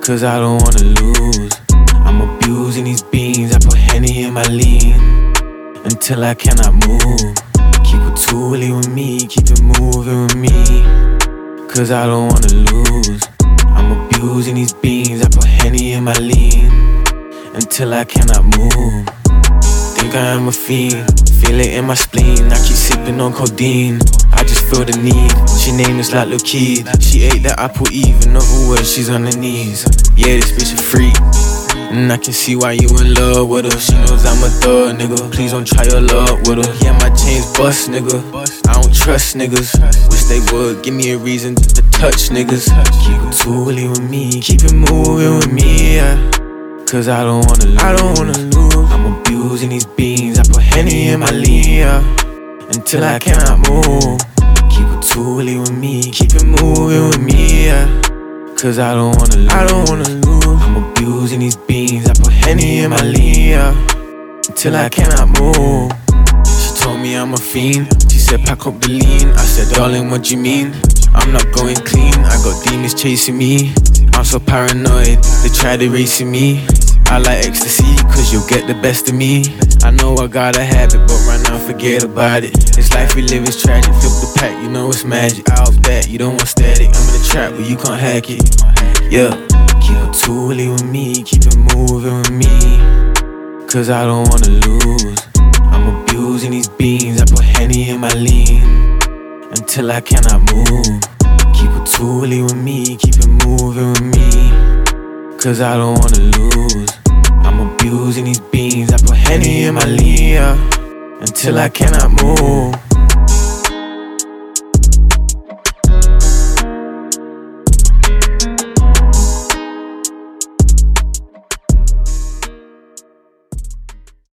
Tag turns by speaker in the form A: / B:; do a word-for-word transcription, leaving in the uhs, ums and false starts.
A: cause I don't wanna lose. I'm abusing these beans, I put Henny in my lean until I cannot move. Keep it tooly with me, keep it moving with me, cause I don't wanna lose. I'm abusing these beans, I put Henny in my lean until I cannot move. Think I am a fiend, feel it in my spleen. I keep sipping on codeine, I just feel the need. She named us like Lil' Keed, she ate the apple Eve. In other words, she's on her knees. Yeah, this bitch a freak, and I can see why you in love with her. She knows I'm a thug, nigga. Please don't try your luck with her. Yeah, my chains bust, nigga. I don't trust niggas. Wish they would give me a reason to touch niggas. Keep it tooly with me, keep it moving with me, yeah, cause I don't wanna lose. I don't wanna lose. I'm abusing these beans, I put Henny in my lean, yeah, until I cannot move. Keep it tooly with me, keep it moving with me, yeah, cause I don't wanna lose. I don't wanna lose. I'm abusing these beans, I put Henny in my lean, yeah, until I cannot move. She told me I'm a fiend, she said pack up the lean. I said darling, what you mean? I'm not going clean, I got demons chasing me. I'm so paranoid, they tried erasing me. I like ecstasy, cause you'll get the best of me. I know I got a habit, but right now forget about it. This life we live is tragic, flip the pack, you know it's magic. I'll bet you don't want static, I'm in a trap where you can't hack it. Yeah, keep it tooly with me, keep it moving with me, cause I don't wanna lose. I'm abusing these beans, I put Henny in my lean until I cannot move. Keep it tooly with me, keep it moving with me, cause I don't wanna lose. I'm abusing these beans, I put Henny in my lean, yeah, until I cannot move.